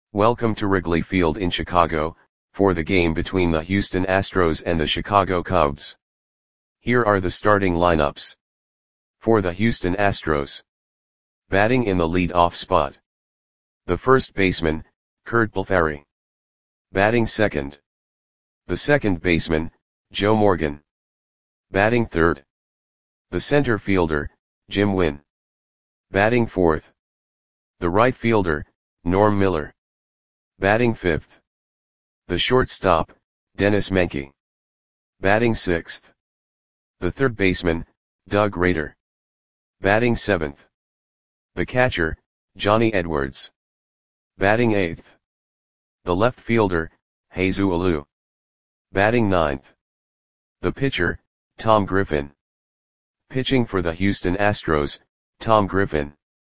Welcome to Wrigley Field in Chicago, for the game between the Houston Astros and the Chicago Cubs. Here are the starting lineups. For the Houston Astros. Batting in the lead-off spot. The first baseman, Curt Blefary. Batting second. The second baseman, Joe Morgan. Batting third. The center fielder, Jim Wynn. Batting fourth. The right fielder, Norm Miller. Batting fifth. The shortstop, Dennis Menke. Batting sixth. The third baseman, Doug Rader. Batting seventh. The catcher, Johnny Edwards. Batting eighth. The left fielder, Jesus Alou. Batting ninth. The pitcher, Tom Griffin. Pitching for the Houston Astros, Tom Griffin.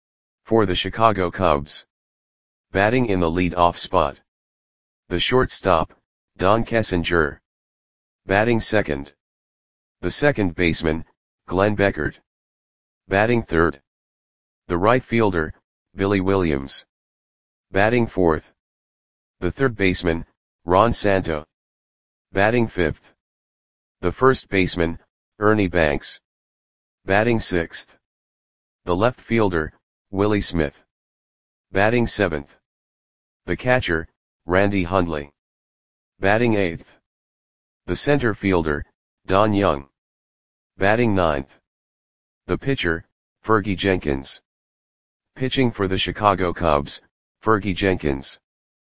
For the Chicago Cubs. Batting in the lead-off spot. The shortstop, Don Kessinger. Batting second. The second baseman, Glenn Beckert. Batting third. The right fielder, Billy Williams. Batting fourth. The third baseman, Ron Santo. Batting fifth. The first baseman, Ernie Banks. Batting sixth. The left fielder, Willie Smith. Batting seventh. The catcher, Randy Hundley. Batting eighth. The center fielder, Don Young. Batting ninth. The pitcher, Fergie Jenkins. Pitching for the Chicago Cubs, Fergie Jenkins.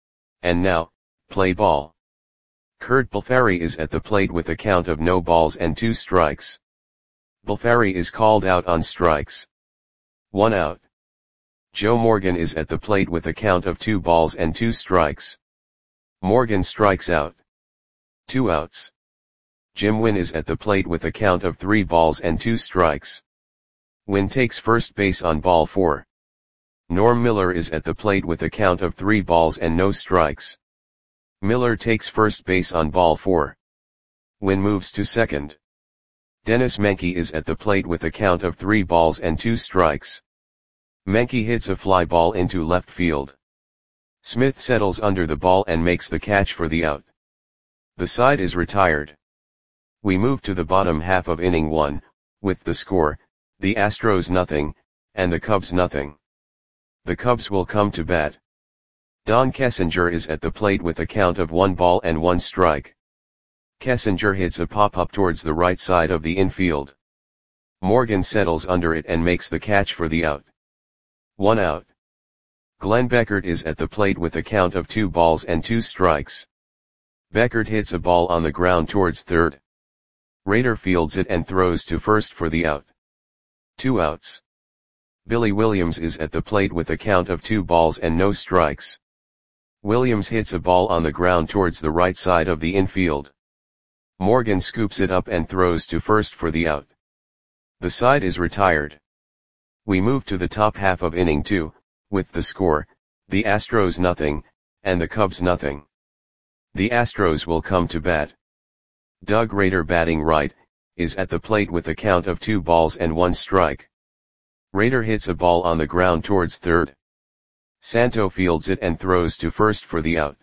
And now, play ball. Curt Blefary is at the plate with a count of no balls and 2 strikes. Blefary is called out on strikes. 1 out. Joe Morgan is at the plate with a count of 2 balls and 2 strikes. Morgan strikes out. 2 outs. Jim Wynn is at the plate with a count of 3 balls and 2 strikes. Wynn takes first base on ball 4. Norm Miller is at the plate with a count of 3 balls and no strikes. Miller takes first base on ball 4. Wynn moves to second. Dennis Menke is at the plate with a count of 3 balls and 2 strikes. Menke hits a fly ball into left field. Smith settles under the ball and makes the catch for the out. The side is retired. We move to the bottom half of inning 1, with the score, the Astros nothing, and the Cubs nothing. The Cubs will come to bat. Don Kessinger is at the plate with a count of 1 ball and 1 strike. Kessinger hits a pop-up towards the right side of the infield. Morgan settles under it and makes the catch for the out. 1 out. Glenn Beckert is at the plate with a count of 2 balls and 2 strikes. Beckert hits a ball on the ground towards third. Rader fields it and throws to first for the out. 2 outs. Billy Williams is at the plate with a count of 2 balls and no strikes. Williams hits a ball on the ground towards the right side of the infield. Morgan scoops it up and throws to first for the out. The side is retired. We move to the top half of inning 2, with the score, the Astros nothing, and the Cubs nothing. The Astros will come to bat. Doug Rader batting right, is at the plate with a count of 2 balls and 1 strike. Rader hits a ball on the ground towards third. Santo fields it and throws to first for the out.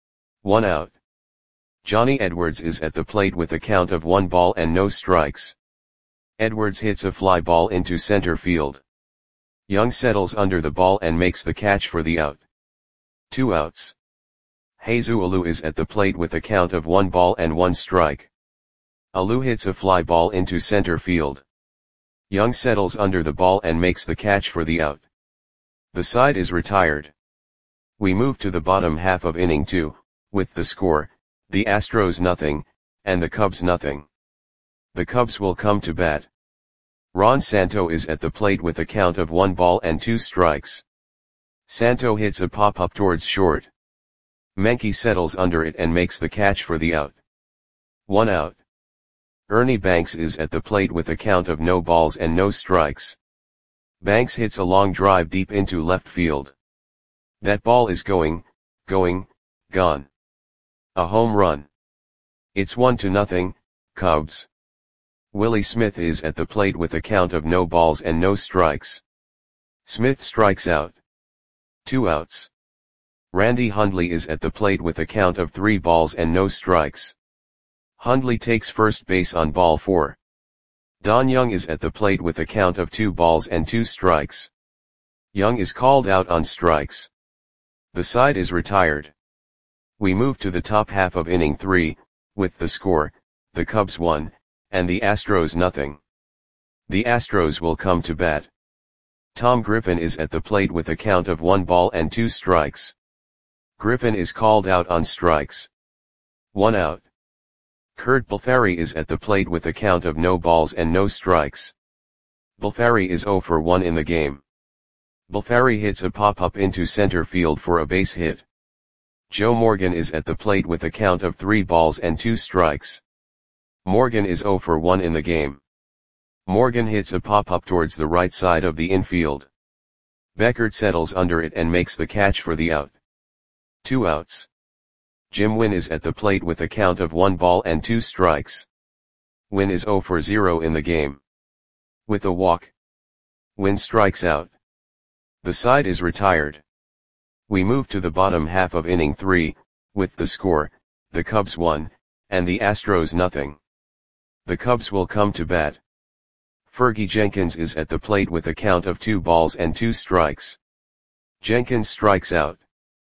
1 out. Johnny Edwards is at the plate with a count of 1 ball and no strikes. Edwards hits a fly ball into center field. Young settles under the ball and makes the catch for the out. 2 outs. Jesus Alou is at the plate with a count of 1 ball and 1 strike. Alou hits a fly ball into center field. Young settles under the ball and makes the catch for the out. The side is retired. We move to the bottom half of inning 2, with the score, the Astros nothing, and the Cubs nothing. The Cubs will come to bat. Ron Santo is at the plate with a count of 1 ball and 2 strikes. Santo hits a pop-up towards short. Menke settles under it and makes the catch for the out. 1 out. Ernie Banks is at the plate with a count of no balls and no strikes. Banks hits a long drive deep into left field. That ball is going, gone. A home run. It's 1-0, Cubs. Willie Smith is at the plate with a count of no balls and no strikes. Smith strikes out. 2 outs. Randy Hundley is at the plate with a count of 3 balls and no strikes. Hundley takes first base on ball 4. Don Young is at the plate with a count of 2 balls and 2 strikes. Young is called out on strikes. The side is retired. We move to the top half of inning 3, with the score, the Cubs 1, and the Astros nothing. The Astros will come to bat. Tom Griffin is at the plate with a count of 1 ball and 2 strikes. Griffin is called out on strikes. 1 out. Curt Balfari is at the plate with a count of no balls and no strikes. Balfari is 0 for 1 in the game. Balfari hits a pop-up into center field for a base hit. Joe Morgan is at the plate with a count of 3 balls and 2 strikes. Morgan is 0 for 1 in the game. Morgan hits a pop-up towards the right side of the infield. Beckert settles under it and makes the catch for the out. 2 outs. Jim Wynn is at the plate with a count of 1 ball and 2 strikes. Wynn is 0 for 0 in the game. With a walk, Wynn strikes out. The side is retired. We move to the bottom half of inning 3, with the score, the Cubs 1, and the Astros nothing. The Cubs will come to bat. Fergie Jenkins is at the plate with a count of 2 balls and 2 strikes. Jenkins strikes out.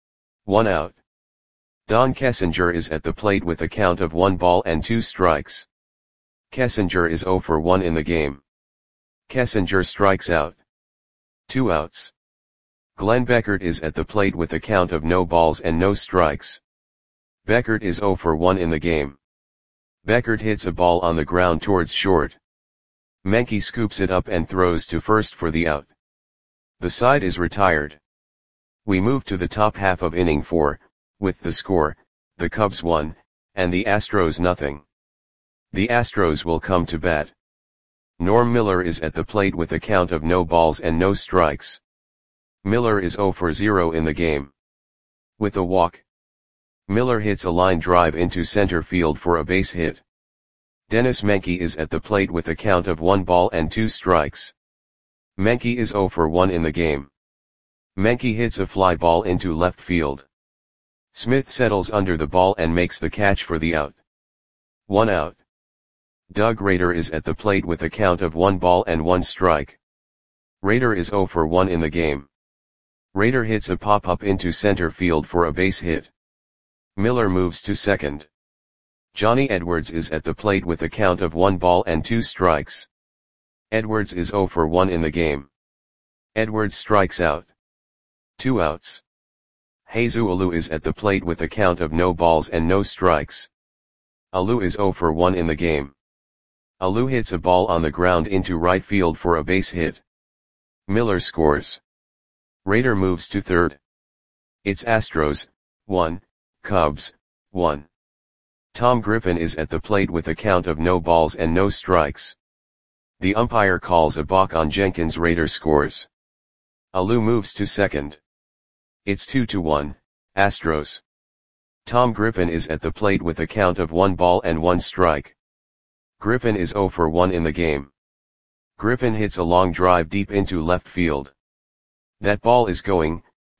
1 out. Don Kessinger is at the plate with a count of 1 ball and 2 strikes. Kessinger is 0 for 1 in the game. Kessinger strikes out. 2 outs. Glenn Beckert is at the plate with a count of no balls and no strikes. Beckert is 0 for 1 in the game. Beckert hits a ball on the ground towards short. Menke scoops it up and throws to first for the out. The side is retired. We move to the top half of inning 4, with the score, the Cubs 1, and the Astros nothing. The Astros will come to bat. Norm Miller is at the plate with a count of no balls and no strikes. Miller is 0 for 0 in the game. With a walk, Miller hits a line drive into center field for a base hit. Dennis Menke is at the plate with a count of 1 ball and 2 strikes. Menke is 0 for 1 in the game. Menke hits a fly ball into left field. Smith settles under the ball and makes the catch for the out. 1 out. Doug Rader is at the plate with a count of 1 ball and 1 strike. Rader is 0 for 1 in the game. Rader hits a pop-up into center field for a base hit. Miller moves to second. Johnny Edwards is at the plate with a count of 1 ball and 2 strikes. Edwards is 0 for 1 in the game. Edwards strikes out. 2 outs. Jesus Alou is at the plate with a count of no balls and no strikes. Alou is 0 for 1 in the game. Alou hits a ball on the ground into right field for a base hit. Miller scores. Rader moves to third. It's Astros, 1, Cubs, 1. Tom Griffin is at the plate with a count of no balls and no strikes. The umpire calls a balk on Jenkins. Rader scores. Alou moves to second. It's 2-1, Astros. Tom Griffin is at the plate with a count of 1 ball and 1 strike. Griffin is 0 for 1 in the game. Griffin hits a long drive deep into left field. That ball is gone.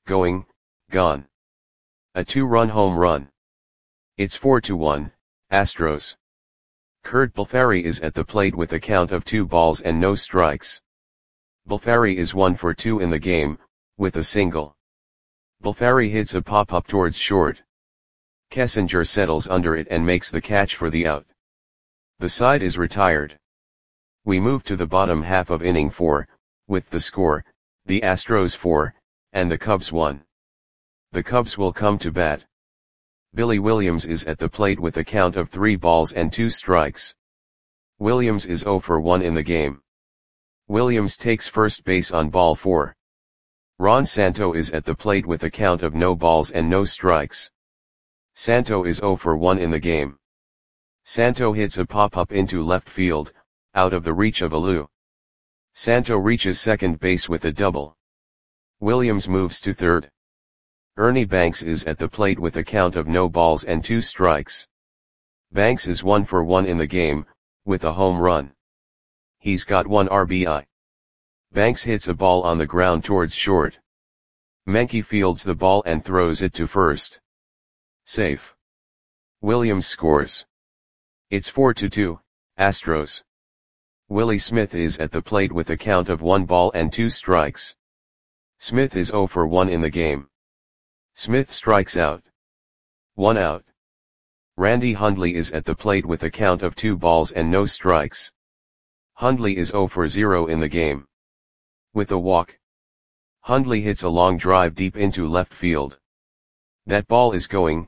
A 2-run home run. It's 4-1, Astros. Curt Balfari is at the plate with a count of 2 balls and no strikes. Balfari is 1 for 2 in the game, with a single. Balfari hits a pop-up towards short. Kessinger settles under it and makes the catch for the out. The side is retired. We move to the bottom half of inning 4, with the score, the Astros 4, and the Cubs 1. The Cubs will come to bat. Billy Williams is at the plate with a count of 3 balls and 2 strikes. Williams is 0 for 1 in the game. Williams takes first base on ball 4. Ron Santo is at the plate with a count of no balls and no strikes. Santo is 0 for 1 in the game. Santo hits a pop-up into left field, out of the reach of Alou. Santo reaches second base with a double. Williams moves to third. Ernie Banks is at the plate with a count of no balls and 2 strikes. Banks is 1 for 1 in the game, with a home run. He's got 1 RBI. Banks hits a ball on the ground towards short. Menke fields the ball and throws it to first. Safe. Williams scores. It's 4-2, Astros. Willie Smith is at the plate with a count of 1 ball and 2 strikes. Smith is 0 for 1 in the game. Smith strikes out. 1 out. Randy Hundley is at the plate with a count of 2 balls and no strikes. Hundley is 0 for 0 in the game. With a walk. Hundley hits a long drive deep into left field. That ball is gone.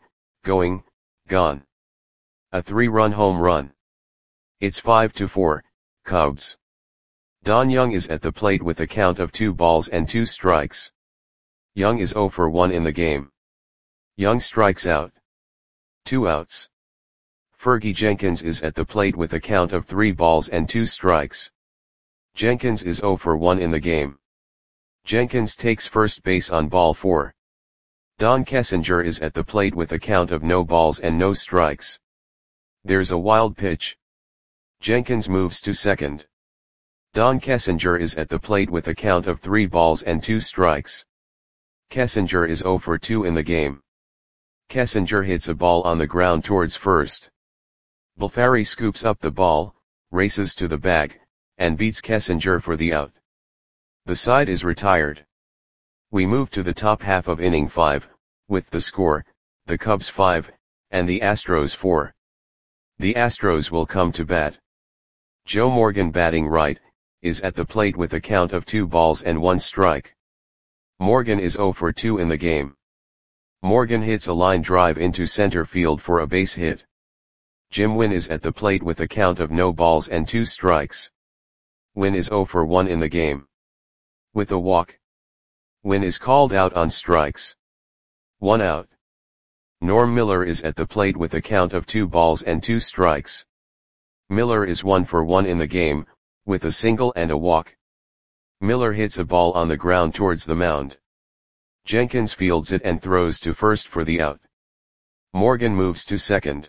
A 3-run home run. It's 5-4, Cubs. Don Young is at the plate with a count of 2 balls and 2 strikes. Young is 0 for 1 in the game. Young strikes out. 2 outs. Fergie Jenkins is at the plate with a count of 3 balls and 2 strikes. Jenkins is 0 for 1 in the game. Jenkins takes first base on ball 4. Don Kessinger is at the plate with a count of no balls and no strikes. There's a wild pitch. Jenkins moves to second. Don Kessinger is at the plate with a count of 3 balls and 2 strikes. Kessinger is 0 for 2 in the game. Kessinger hits a ball on the ground towards first. Balfari scoops up the ball, races to the bag, and beats Kessinger for the out. The side is retired. We move to the top half of inning 5, with the score, the Cubs 5, and the Astros 4. The Astros will come to bat. Joe Morgan, batting right, is at the plate with a count of 2 balls and 1 strike. Morgan is 0 for 2 in the game. Morgan hits a line drive into center field for a base hit. Jim Wynn is at the plate with a count of no balls and 2 strikes. Wynn is 0 for 1 in the game. With a walk. Wynn is called out on strikes. 1 out. Norm Miller is at the plate with a count of 2 balls and 2 strikes. Miller is 1 for 1 in the game, with a single and a walk. Miller hits a ball on the ground towards the mound. Jenkins fields it and throws to first for the out. Morgan moves to second.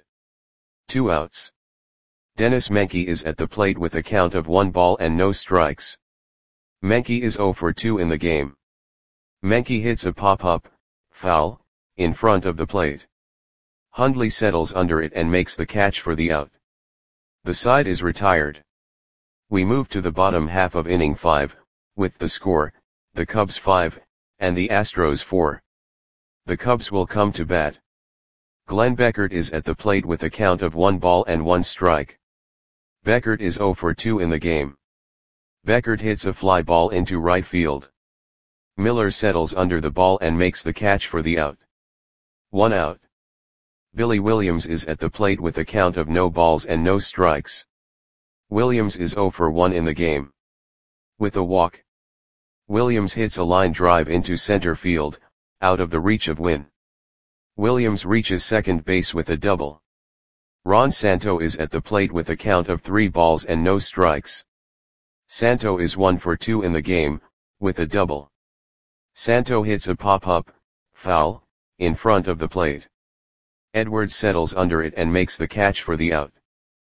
2 outs. Dennis Menke is at the plate with a count of 1 ball and no strikes. Menke is 0 for 2 in the game. Menke hits a pop-up, foul, in front of the plate. Hundley settles under it and makes the catch for the out. The side is retired. We move to the bottom half of inning 5, with the score, the Cubs 5, and the Astros 4. The Cubs will come to bat. Glenn Beckert is at the plate with a count of 1 ball and 1 strike. Beckert is 0 for 2 in the game. Beckert hits a fly ball into right field. Miller settles under the ball and makes the catch for the out. 1 out. Billy Williams is at the plate with a count of no balls and no strikes. Williams is 0 for 1 in the game. With a walk. Williams hits a line drive into center field, out of the reach of Wynn. Williams reaches second base with a double. Ron Santo is at the plate with a count of 3 balls and no strikes. Santo is 1 for 2 in the game, with a double. Santo hits a pop-up, foul, in front of the plate. Edwards settles under it and makes the catch for the out.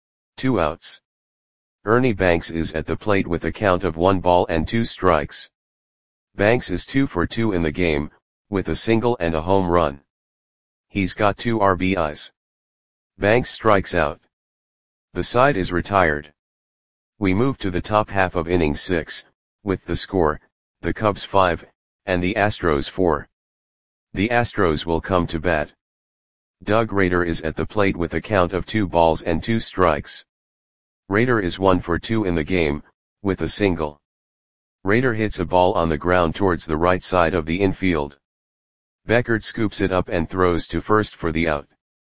2 outs. Ernie Banks is at the plate with a count of 1 ball and 2 strikes. Banks is 2 for 2 in the game, with a single and a home run. He's got 2 RBIs. Banks strikes out. The side is retired. We move to the top half of inning 6, with the score, the Cubs 5, and the Astros 4. The Astros will come to bat. Doug Rader is at the plate with a count of 2 balls and 2 strikes. Rader is 1 for 2 in the game, with a single. Rader hits a ball on the ground towards the right side of the infield. Beckert scoops it up and throws to first for the out.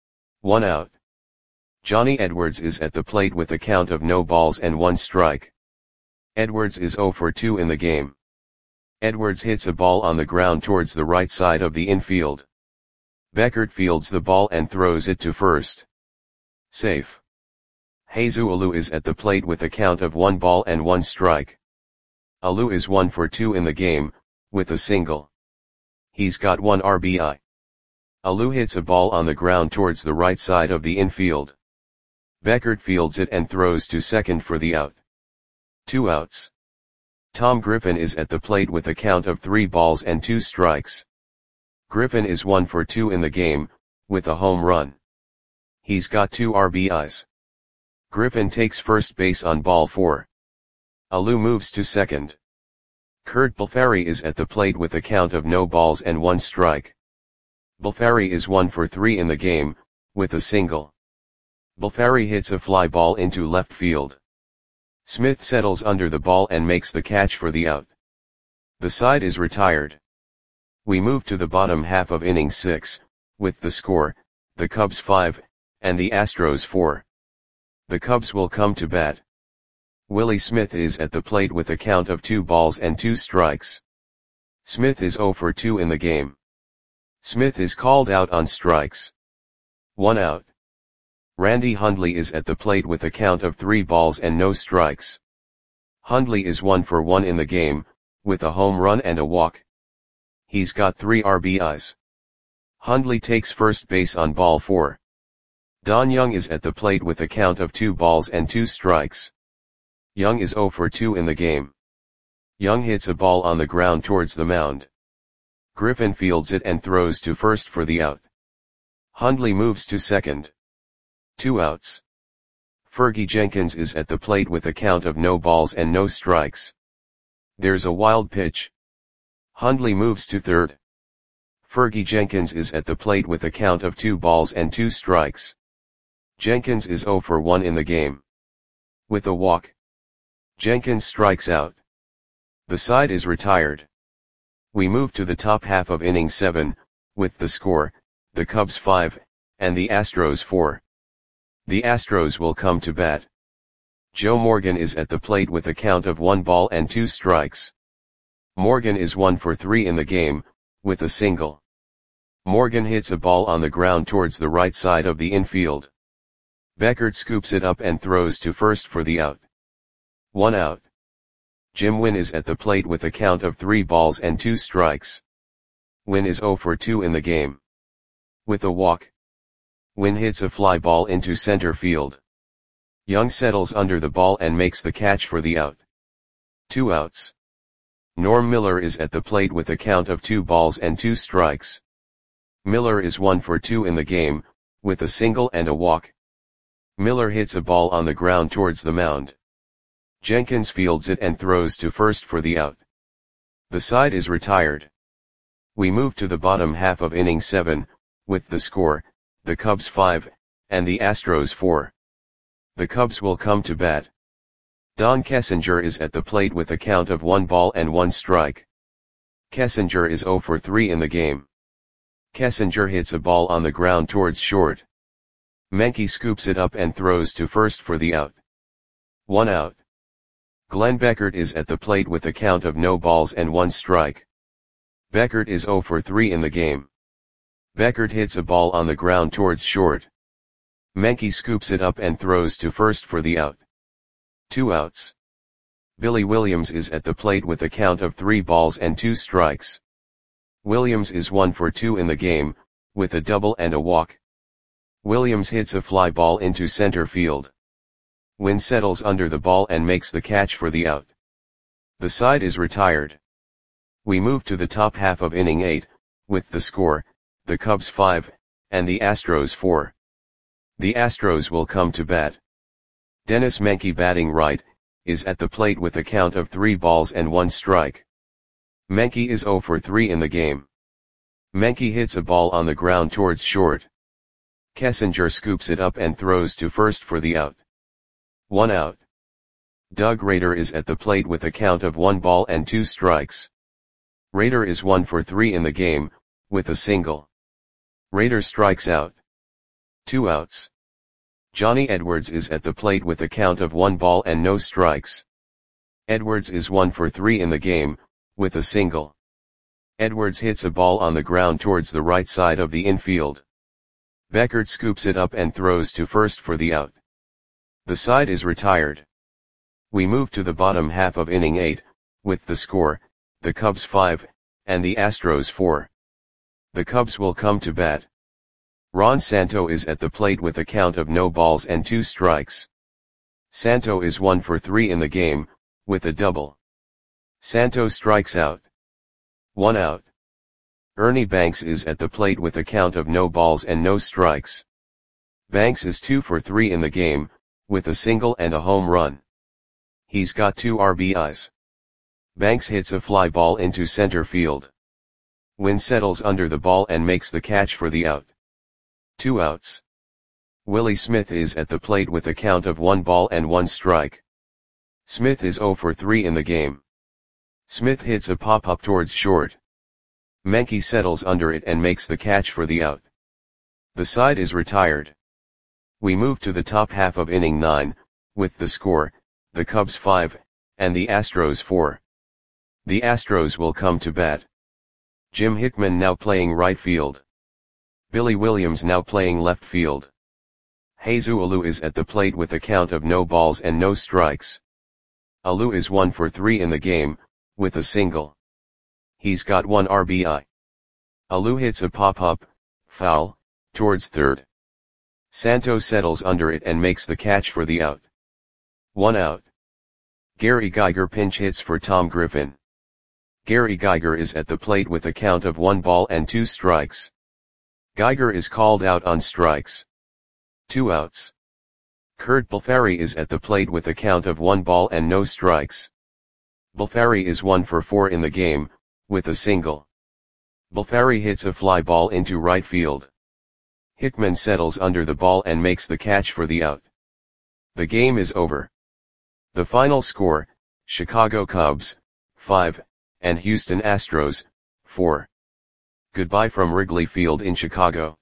1 out. Johnny Edwards is at the plate with a count of no balls and 1 strike. Edwards is 0 for 2 in the game. Edwards hits a ball on the ground towards the right side of the infield. Beckert fields the ball and throws it to first. Safe. Jesus Alou is at the plate with a count of 1 ball and 1 strike. Alou is 1 for 2 in the game, with a single. He's got 1 RBI. Alou hits a ball on the ground towards the right side of the infield. Beckert fields it and throws to second for the out. 2 outs. Tom Griffin is at the plate with a count of 3 balls and 2 strikes. Griffin is 1 for 2 in the game, with a home run. He's got 2 RBIs. Griffin takes first base on ball 4. Alou moves to second. Curt Balfari is at the plate with a count of no balls and 1 strike. Balfari is 1 for 3 in the game, with a single. Balfari hits a fly ball into left field. Smith settles under the ball and makes the catch for the out. The side is retired. We move to the bottom half of inning 6, with the score, the Cubs 5, and the Astros 4. The Cubs will come to bat. Willie Smith is at the plate with a count of 2 balls and 2 strikes. Smith is 0 for 2 in the game. Smith is called out on strikes. 1 out. Randy Hundley is at the plate with a count of 3 balls and no strikes. Hundley is 1 for 1 in the game, with a home run and a walk. He's got 3 RBIs. Hundley takes first base on ball 4. Don Young is at the plate with a count of 2 balls and 2 strikes. Young is 0 for 2 in the game. Young hits a ball on the ground towards the mound. Griffin fields it and throws to first for the out. Hundley moves to second. 2 outs. Fergie Jenkins is at the plate with a count of no balls and no strikes. There's a wild pitch. Hundley moves to third. Fergie Jenkins is at the plate with a count of 2 balls and 2 strikes. Jenkins is 0 for 1 in the game. With a walk, Jenkins strikes out. The side is retired. We move to the top half of inning 7, with the score, the Cubs 5, and the Astros 4. The Astros will come to bat. Joe Morgan is at the plate with a count of 1 ball and 2 strikes. Morgan is 1 for 3 in the game, with a single. Morgan hits a ball on the ground towards the right side of the infield. Beckert scoops it up and throws to first for the out. 1 out. Jim Wynn is at the plate with a count of 3 balls and 2 strikes. Wynn is 0 for 2 in the game. With a walk, Wynn hits a fly ball into center field. Young settles under the ball and makes the catch for the out. 2 outs. Norm Miller is at the plate with a count of 2 balls and 2 strikes. Miller is 1 for 2 in the game, with a single and a walk. Miller hits a ball on the ground towards the mound. Jenkins fields it and throws to first for the out. The side is retired. We move to the bottom half of inning 7, with the score, the Cubs 5, and the Astros 4. The Cubs will come to bat. Don Kessinger is at the plate with a count of 1 ball and 1 strike. Kessinger is 0 for 3 in the game. Kessinger hits a ball on the ground towards short. Menke scoops it up and throws to first for the out. 1 out. Glenn Beckert is at the plate with a count of no balls and 1 strike. Beckert is 0 for 3 in the game. Beckert hits a ball on the ground towards short. Menke scoops it up and throws to first for the out. 2 outs. Billy Williams is at the plate with a count of 3 balls and 2 strikes. Williams is 1 for 2 in the game, with a double and a walk. Williams hits a fly ball into center field. Wynn settles under the ball and makes the catch for the out. The side is retired. We move to the top half of inning 8, with the score, the Cubs 5, and the Astros 4. The Astros will come to bat. Dennis Menke, batting right, is at the plate with a count of 3 balls and 1 strike. Menke is 0 for 3 in the game. Menke hits a ball on the ground towards short. Kessinger scoops it up and throws to first for the out. 1 out. Doug Rader is at the plate with a count of 1 ball and 2 strikes. Rader is 1 for 3 in the game, with a single. Rader strikes out. 2 outs. Johnny Edwards is at the plate with a count of 1 ball and no strikes. Edwards is 1 for 3 in the game, with a single. Edwards hits a ball on the ground towards the right side of the infield. Beckert scoops it up and throws to first for the out. The side is retired. We move to the bottom half of inning 8, with the score, the Cubs 5, and the Astros 4. The Cubs will come to bat. Ron Santo is at the plate with a count of no balls and 2 strikes. Santo is 1 for 3 in the game, with a double. Santo strikes out. 1 out. Ernie Banks is at the plate with a count of no balls and no strikes. Banks is 2 for 3 in the game, with a single and a home run. He's got 2 RBIs. Banks hits a fly ball into center field. Wynn settles under the ball and makes the catch for the out. 2 outs. Willie Smith is at the plate with a count of 1 ball and 1 strike. Smith is 0 for 3 in the game. Smith hits a pop-up towards short. Menke settles under it and makes the catch for the out. The side is retired. We move to the top half of inning 9, with the score, the Cubs 5, and the Astros 4. The Astros will come to bat. Jim Hickman now playing right field. Billy Williams now playing left field. Jesus Alou is at the plate with a count of no balls and no strikes. Alou is 1 for 3 in the game, with a single. He's got 1 RBI. Alou hits a pop-up, foul, towards third. Santo settles under it and makes the catch for the out. 1 out. Gary Geiger pinch hits for Tom Griffin. Gary Geiger is at the plate with a count of 1 ball and 2 strikes. Geiger is called out on strikes. 2 outs. Kurt Balfari is at the plate with a count of 1 ball and no strikes. Balfari is 1 for 4 in the game, with a single. Balfari hits a fly ball into right field. Hickman settles under the ball and makes the catch for the out. The game is over. The final score, Chicago Cubs, 5, and Houston Astros, 4. Goodbye from Wrigley Field in Chicago.